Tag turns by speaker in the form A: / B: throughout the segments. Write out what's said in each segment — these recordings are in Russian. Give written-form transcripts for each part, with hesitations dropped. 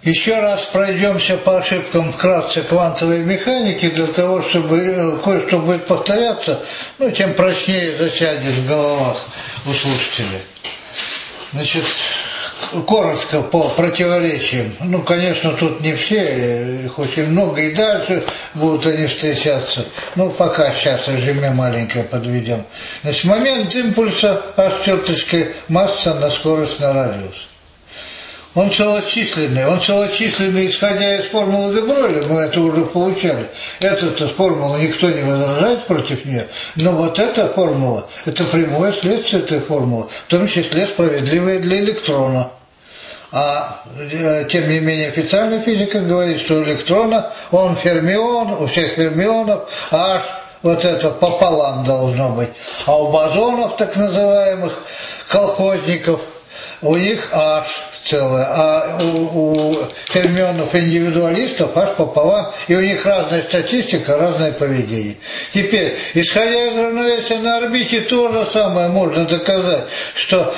A: Еще раз пройдемся по ошибкам вкратце квантовой механики, для того, чтобы кое-что будет повторяться, тем прочнее засядет в головах у слушателей. Значит, коротко по противоречиям. Конечно, тут не все, их очень много, и дальше будут они встречаться. Пока сейчас резюме маленькое подведем. Значит, момент импульса h черточкой масса на скорость на радиус. Он целочисленный, исходя из формулы де Броля, мы это уже получали. Эту формулу никто не возражает против нее, но вот эта формула, это прямое следствие этой формулы, в том числе справедливое для электрона. Тем не менее, официальная физика говорит, что у электрона, он фермион, у всех фермионов, H вот это пополам должно быть. А у бозонов, так называемых колхозников, у них H целое, а у фермионов-индивидуалистов H пополам, и у них разная статистика, разное поведение. Теперь, исходя из равновесия на орбите, то же самое можно доказать, что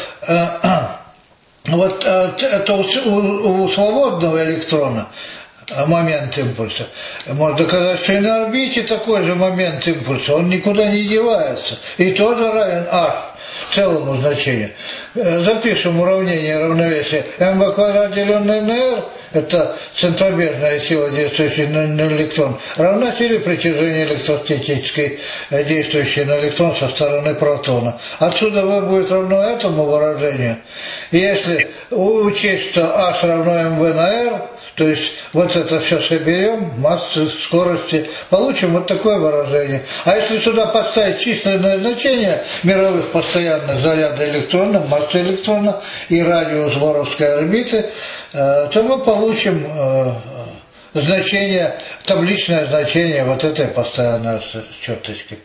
A: это у свободного электрона момент импульса. Можно доказать, что и на орбите такой же момент импульса, он никуда не девается, и тоже равен H целому значению. Запишем уравнение равновесия m в квадрате деленное на r, это центробежная сила, действующая на электрон, равна силе притяжения электростатической, действующей на электрон со стороны протона. Отсюда v будет равно этому выражению. Если учесть, что h равно mv на r, то есть вот это все соберем, массы, скорости, получим вот такое выражение. А если сюда поставить численное значение мировых постоянных заряда электрона, массы электрона и радиус Воровской орбиты, то мы получим значение, табличное значение вот этой постоянной черточки.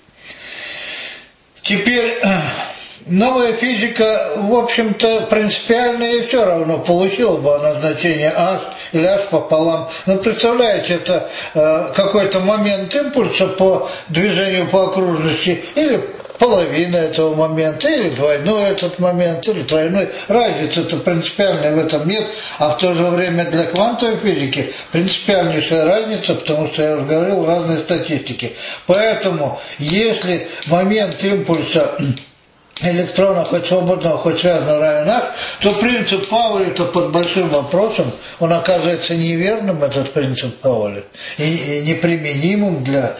A: Теперь новая физика, в общем-то, принципиально и все равно получила бы она значение H или H пополам. Представляете, это какой-то момент импульса по движению по окружности, или половина этого момента, или двойной этот момент, или тройной. Разница-то принципиальная в этом нет, а в то же время для квантовой физики принципиальнейшая разница, потому что я уже говорил, разные статистики. Поэтому, если момент импульса электрона, хоть свободного, хоть связанного, равен H, то принцип Пауэлля-то под большим вопросом, он оказывается неверным, этот принцип Пауэлля, и неприменимым для,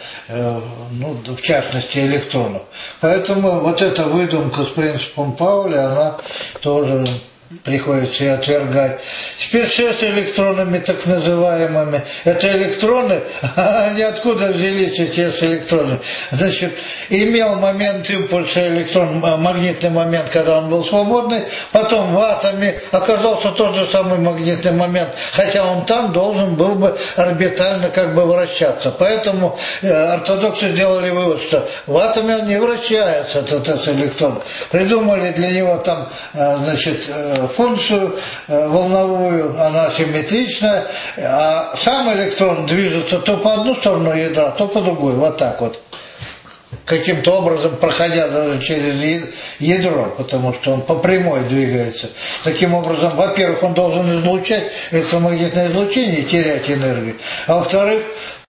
A: в частности, электронов. Поэтому вот эта выдумка с принципом Пауэлля, она тоже приходится и отвергать. Теперь что с электронами так называемыми? Это электроны, они откуда взялись эти электроны? Значит, имел момент импульса электрон, магнитный момент, когда он был свободный, потом в атоме оказался тот же самый магнитный момент, хотя он там должен был бы орбитально вращаться. Поэтому ортодоксы сделали вывод, что в атоме он не вращается, этот электрон. Придумали для него там, функцию волновую, она симметричная, а сам электрон движется то по одну сторону ядра, то по другую, вот так вот. Каким-то образом проходя даже через ядро, потому что он по прямой двигается. Таким образом, во-первых, он должен излучать электромагнитное излучение и терять энергию, а во-вторых,